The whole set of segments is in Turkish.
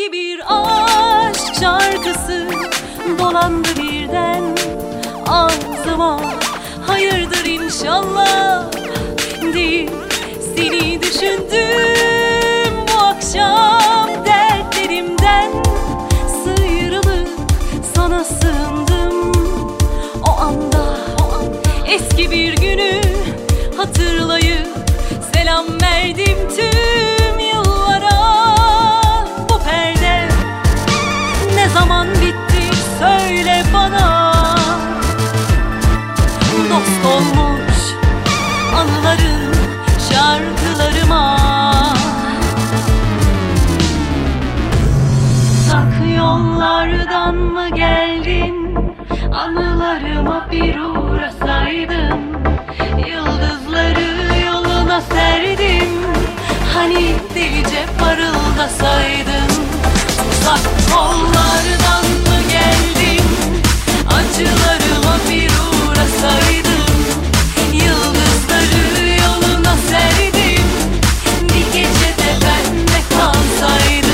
Eski bir aşk şarkısı dolandı birden ağzıma. Hayırdır inşallah değil, seni düşündüm bu akşam. Dertlerimden sıyrılıp sana sığındım o anda. Eski bir günü hatırlayıp selam verdim tüm yıllara. Bu perde ne zaman bitti söyle bana. Dost olmuş anıların şarkılarıma. Uzak yollardan mı geldin? Anılarıma bir uğrasaydın. Yıldızları yoluna serdim. Hani delice parıldasaydın. Uzak yollardan mı geldin? Acılarıma bir uğrasaydın. Yıldızları yoluna serdim. Bir gece de benle kalsaydın.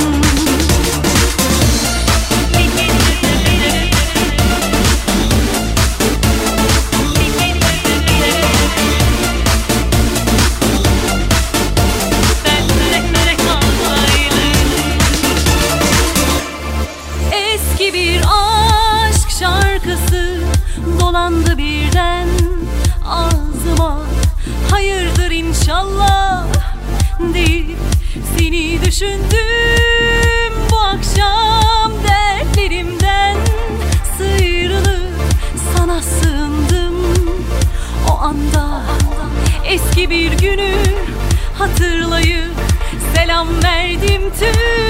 Eski bir aşk şarkısı dolandı birden ağzıma. Hayırdır inşallah deyip seni düşündüm bu akşam. Dertlerimden sıyrılıp sana sığındım o anda. Eski bir günü hatırlayıp selam verdim tüm